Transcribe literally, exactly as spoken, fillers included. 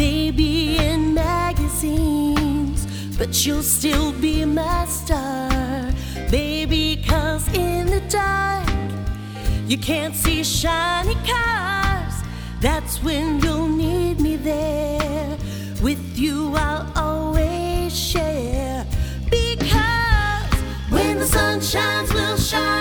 maybe in magazines, but you'll still be my star, baby, 'cause in the dark you can't see shiny cars. That's when you'll need me there. With you I'll always share, because when the sun shines we'll shine.